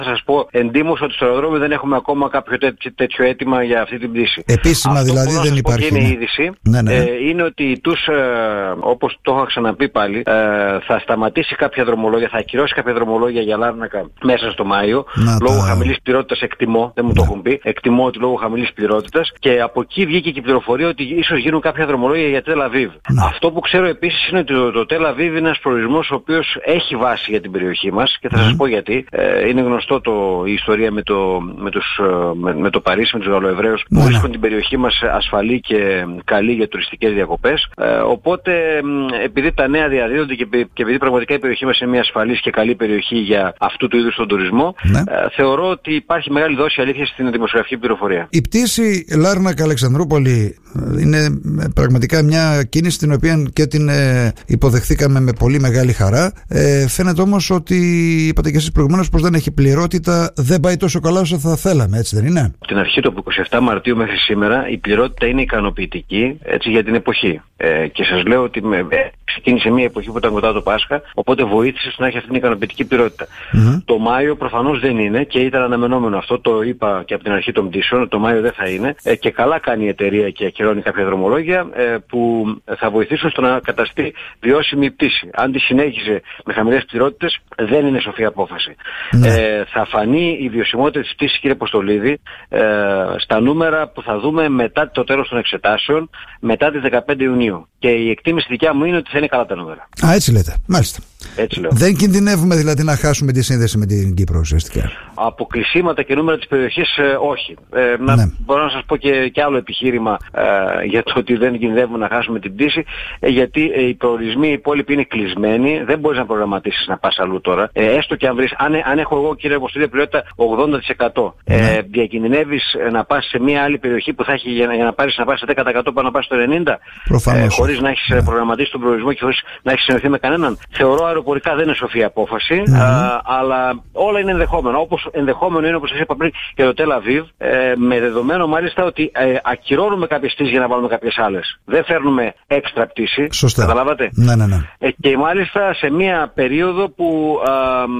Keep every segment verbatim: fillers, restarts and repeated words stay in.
Θα σας πω εντύμως ότι στο αεροδρόμιο δεν έχουμε ακόμα κάποιο τέτοιο, τέτοιο αίτημα για αυτή την πτήση. Επίσημα αυτό δηλαδή δεν υπάρχει. Αυτό που είναι η είδηση ναι, ναι. Ε, είναι ότι η ΤΟΥΣ, ε, όπως το έχω ξαναπεί πάλι, ε, θα σταματήσει κάποια δρομολόγια, θα ακυρώσει κάποια δρομολόγια για Λάρνακα μέσα στο Μάιο. Να, λόγω τα... χαμηλής πληρότητας, εκτιμώ, δεν μου ναι. το έχουν πει, εκτιμώ ότι λόγω χαμηλής πληρότητας, και από εκεί βγήκε και η πληροφορία ότι ίσως γίνουν κάποια δρομολόγια για Τελ Αβίβ. Αυτό που ξέρω επίσης είναι ότι το, το Τελ Αβίβ είναι ένας προορισμός ο οποίος έχει βάση για την περιοχή μας, και θα mm. σας πω γιατί. Ε, είναι γνωστό το, η ιστορία με το, με τους, με, με το Παρίσι, με τους Γαλλοεβραίους που mm. βρίσκουν την περιοχή μας ασφαλή και καλή για τουριστικές διακοπές. Ε, οπότε επειδή τα νέα διαδίδονται και, και επειδή πραγματικά η περιοχή μας είναι μια ασφαλής και καλή περιοχή για αυτού του είδους τον τουρισμό, mm. ε, θεωρώ ότι υπάρχει μεγάλη δόση αλήθειας στην δημοσιογραφική πληροφορία. Η πτήση Λάρνακα-Αλεξανδρούπολη είναι πραγματικά μια κίνηση την οποία και την ε, υποδεχθήκαμε με πολύ μεγάλη χαρά. Ε, φαίνεται όμως ότι, είπατε και εσείς προηγουμένως, πως δεν έχει πληρότητα, δεν πάει τόσο καλά όσο θα θέλαμε, έτσι δεν είναι? Από την αρχή του είκοσι επτά Μαρτίου μέχρι σήμερα η πληρότητα είναι ικανοποιητική, έτσι, για την εποχή. Ε, και σας λέω ότι με, ε, ξεκίνησε μια εποχή που ήταν κοντά το Πάσχα, οπότε βοήθησε στο να έχει αυτή την ικανοποιητική πληρότητα. Mm-hmm. Το Μάιο προφανώς δεν είναι και ήταν αναμενόμενο αυτό, το είπα και από την αρχή των πτήσεων, το Μάιο δεν θα είναι. Ε, και καλά κάνει η εταιρεία και ακυρώνει κάποια δρομολόγια ε, που θα βοηθήσουν στο να καταστεί βιώσιμη η πτήση. Αν τη συνέχιζε με χαμηλές πληρότητες, δεν είναι σοφή απόφαση. Mm-hmm. Ε, θα φανεί η βιωσιμότητα της πτήσης, κύριε Αποστολίδη, ε, στα νούμερα που θα δούμε μετά το τέλος των εξετάσεων, μετά τις δεκαπέντε Ιουνίου. Και η εκτίμηση δικιά μου είναι ότι θα είναι καλά τα νούμερα. Α, έτσι λέτε. Μάλιστα. Έτσι λέω. Δεν κινδυνεύουμε δηλαδή να χάσουμε τη σύνδεση με την Κύπρο ουσιαστικά? Από κλεισίματα και νούμερα της περιοχής, ε, όχι. Ε, να, ναι. Μπορώ να σας πω και, και άλλο επιχείρημα ε, για το ότι δεν κινδυνεύουμε να χάσουμε την πτήση, ε, γιατί ε, οι προορισμοί οι υπόλοιποι είναι κλεισμένοι, δεν μπορείς να προγραμματίσεις να πας αλλού τώρα. Ε, έστω και αν βρεις, αν, αν έχω εγώ, κύριε Αποστολή, πληρότητα ογδόντα τοις εκατό, ναι. ε, διακινδυνεύεις να πας σε μια άλλη περιοχή που θα έχει για, για να πάρεις να πας σε δέκα τοις εκατό πάνω να πας στο ενενήντα τοις εκατό, ε, χωρίς να έχεις ναι. προγραμματίσει τον προορισμό και χωρίς να έχεις συνοηθεί με κανέναν. Θεωρώ αεροπορικά δεν είναι σοφή απόφαση, mm-hmm. α, αλλά όλα είναι ενδεχόμενο. Όπως ενδεχόμενο είναι, όπως σας είπα πριν, και το Τελ Αβίβ, ε, με δεδομένο μάλιστα ότι ε, ακυρώνουμε κάποιες πτήσεις για να βάλουμε κάποιες άλλες. Δεν φέρνουμε έξτρα πτήση. Σωστά. Καταλάβατε. Ναι, ναι, ναι. Ε, και μάλιστα σε μια περίοδο που α,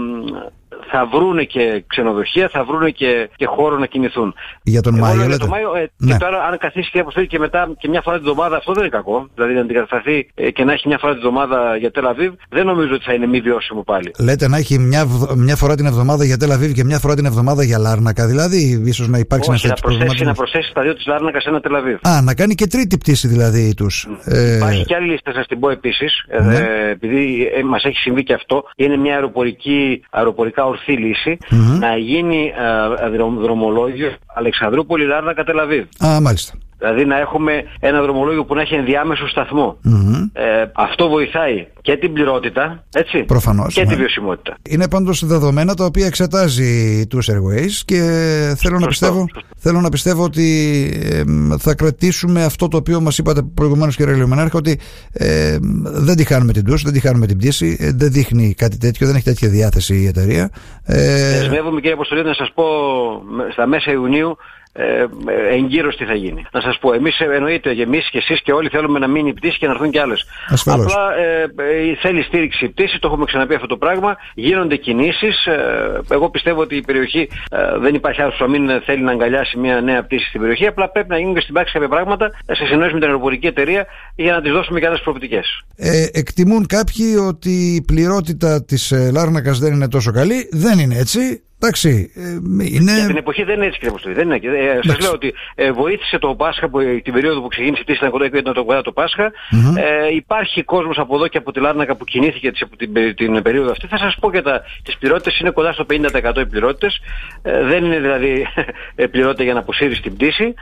θα βρούνε και ξενοδοχεία, θα βρούνε και, και χώρο να κινηθούν. Για τον Μάιο, λέτε. Το Μάιο, ε, ναι. Και τώρα αν καθίσει και αποστολή και μετά και μια φορά την εβδομάδα, αυτό δεν είναι κακό. Δηλαδή να αντικατασταθεί ε, και να έχει μια φορά την εβδομάδα για Τελ Αβίβ, δεν νομίζω ότι θα είναι μη βιώσιμο πάλι. Λέτε να έχει μια, μια φορά την εβδομάδα για Τελ Αβίβ και μια φορά την εβδομάδα για Λάρνακα, δηλαδή ίσως να υπάρξει ένα τέτοιο προβλήμα. Να προσθέσει τα δύο της Λάρνακα σε ένα Τελ Αβίβ. Α, να κάνει και τρίτη πτήση δηλαδή τους. Mm. Ε... Υπάρχει και άλλη λίστα, σας την πω επίσης, mm. ε, επειδή ε, μας έχει συμβεί και αυτό. Είναι μια αεροπορική, αεροπορικά ορθή λύση. Mm-hmm. Να γίνει ε, δρομολόγιο Αλεξανδρούπολη, Λάρνακα, Τελ Αβίβ. Α, μάλιστα. Δηλαδή να έχουμε ένα δρομολόγιο που να έχει ενδιάμεσο σταθμό. Mm-hmm. Ε, αυτό βοηθάει και την πληρότητα, έτσι, προφανώς, και ναι. τη βιωσιμότητα. Είναι πάντως δεδομένα τα οποία εξετάζει η TUS Airways και θέλω να, πιστεύω, θέλω να πιστεύω ότι ε, θα κρατήσουμε αυτό το οποίο μας είπατε προηγουμένως, κύριε Λιμενάρχα, ότι ε, δεν τη χάνουμε την TUS, δεν τη χάνουμε την πτήση, ε, δεν δείχνει κάτι τέτοιο, δεν έχει τέτοια διάθεση η εταιρεία. Ε, Δεσμεύομαι, κύριε Αποστολή, να σας πω στα μέσα Ιουνίου Ε, εγκύρως τι θα γίνει. Να σας πω, εμείς εννοείται και εμείς και εσείς και όλοι θέλουμε να μείνει η πτήση και να έρθουν και άλλες. Ασφαλώς. Απλά ε, ε, θέλει στήριξη η πτήση, το έχουμε ξαναπεί αυτό το πράγμα. Γίνονται κινήσεις. Ε, εγώ πιστεύω ότι η περιοχή ε, δεν υπάρχει άλλος που να μην θέλει να αγκαλιάσει μια νέα πτήση στην περιοχή. Απλά πρέπει να γίνουν και στην πράξη κάποια πράγματα σε συνεννόηση με την αεροπορική εταιρεία για να της δώσουμε και άλλες προοπτικές. Ε, εκτιμούν κάποιοι ότι η πληρότητα της ε, Λάρνακας δεν είναι τόσο καλή. Δεν είναι έτσι. Εντάξει, είναι... Για την εποχή δεν είναι έτσι, κύριε Αποστολή. Δεν είναι. Ε, σας λέω ότι ε, βοήθησε το Πάσχα που, την περίοδο που ξεκίνησε η πτήση ήταν κοντά το Πάσχα. Mm-hmm. Ε, υπάρχει κόσμος από εδώ και από τη Λάρνακα που κινήθηκε από την, την περίοδο αυτή. Θα σας πω και τα, τις πληρότητες είναι κοντά στο πενήντα τοις εκατό οι πληρότητες. Ε, δεν είναι δηλαδή πληρότητα για να αποσύρεις την πτήση.